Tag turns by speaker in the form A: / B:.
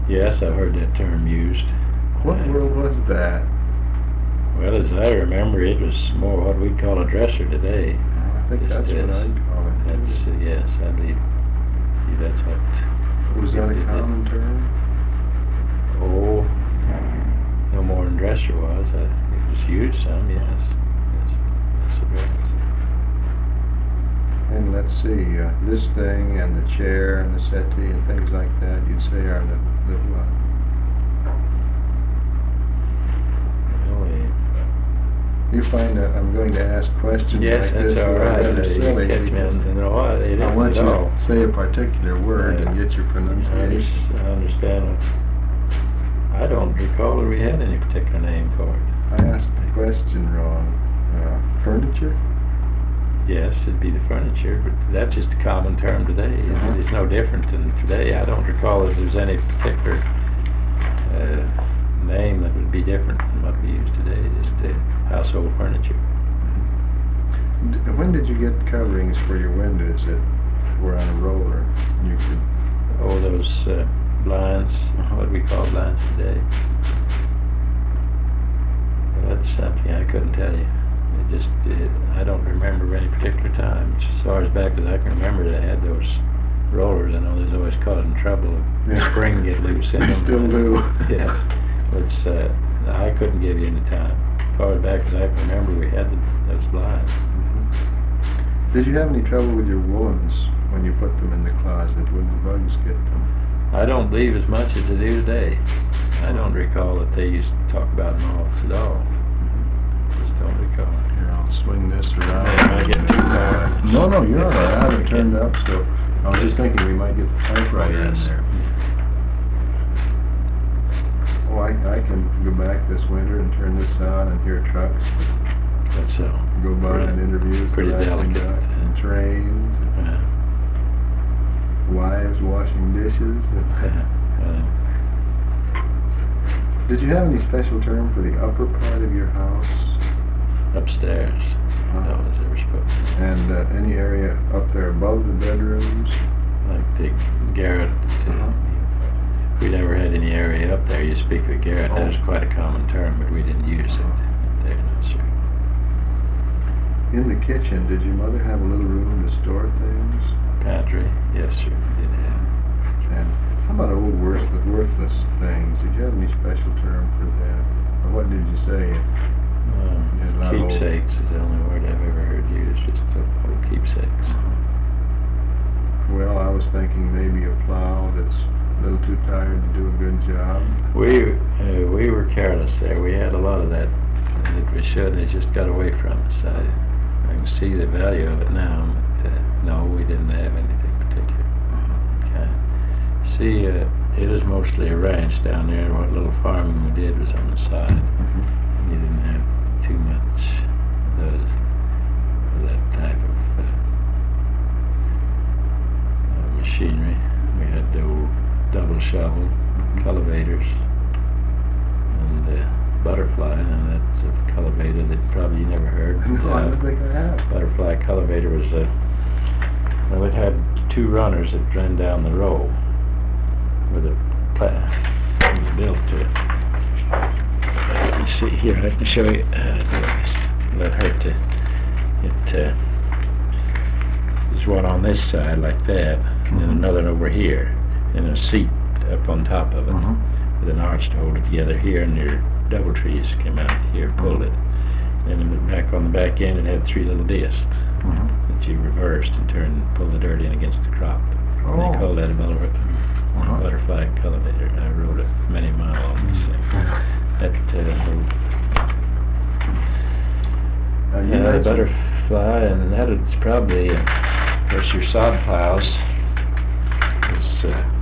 A: Yes, I've heard that term used.
B: What world was that?
A: Well, as I remember, it was more what we'd call a dresser today.
B: I think
A: Just
B: that's what
A: as-
B: I'd call it.
A: That's yes, I believe that's what.
B: Was that a common term?
A: Oh, no more than dresser was. It was used some, yes. Yes, it was.
B: And let's see, this thing and the chair and the settee and things like that, you'd say are the what? You find that I'm going to ask questions
A: Yes,
B: like
A: that's
B: this
A: all
B: that are
A: right.
B: rather
A: You
B: silly
A: catch me
B: because
A: on- no, it
B: I
A: isn't
B: want
A: at
B: you
A: all.
B: to say a particular word and get your
A: I
B: pronunciation.
A: understand. I don't recall that we had any particular name for it.
B: I asked the question wrong. Furniture?
A: Yes, it'd be the furniture, but that's just a common term today.
B: Uh-huh.
A: It's no different than today. I don't recall that there's any particular name that would be different than what we use today, just household furniture.
B: When did you get coverings for your windows that were on a roller? You could.
A: Oh, those blinds, what we call blinds today. Well, that's something I couldn't tell you. I don't remember any particular time. As far as back as I can remember, they had those rollers. I know there's always causing trouble. The
B: Yeah.
A: spring get loose in
B: They
A: them.
B: still do.
A: Yes. It's, I couldn't give you any time. As far as back as I can remember, we had those blinds.
B: Did you have any trouble with your woolens when you put them in the closet? Would the bugs get them?
A: I don't believe as much as they do today. I don't recall that they used to talk about moths at all. Just don't recall.
B: Here, I'll swing this around.
A: Am I getting too far?
B: No, you're all right. I have it turned up, so I was just thinking we might get the typewriter in
A: Yes.
B: there. Oh, I can go back this winter and turn this on and hear trucks
A: That's so.
B: go by
A: Pretty-
B: and interviews
A: pretty
B: that I
A: delicate.
B: conduct, and trains,
A: Uh,
B: and wives washing dishes. Did you have any special term for the upper part of your house?
A: upstairs. No one is ever spoken.
B: And any area up there above the bedrooms?
A: Like the garret. We never had any area up there. You speak of the garret. That was quite a common term, but we didn't use it there, no, sir.
B: In the kitchen, did your mother have a little room to store things?
A: Pantry. Yes, sir. We did have.
B: And how about old worthless things? Did you have any special term for that? Or what did you say? Yeah, a lot of old-
A: Keepsakes is the only word I've ever heard used. Just old keepsakes.
B: Well, I was thinking maybe a plow that's a little too tired to do a good job.
A: We were careless there. We had a lot of that we should, and it just got away from us. I can see the value of it now, but no, we didn't have anything particular. Okay. See, it is mostly a ranch down there, and what little farming we did was on the side. You didn't have too much of that type of machinery. We had the old double shovel, cultivators, and butterfly. Now that's a cultivator that probably you never heard.
B: No, I don't think I have.
A: Butterfly cultivator was well, it had two runners that ran down the row with a it was built to it. You see here, I can show you. Let her to. There's one on this side like that, and then another over here, and a seat up on top of it with an arch to hold it together here, and your double trees came out here, pulled it. And then back on the back end, it had three little discs that you reversed and turned and pulled the dirt in against the crop. And they called that a butterfly cultivator. I rode many miles on this thing. That the butterfly, and that is probably, of course, your sod plows is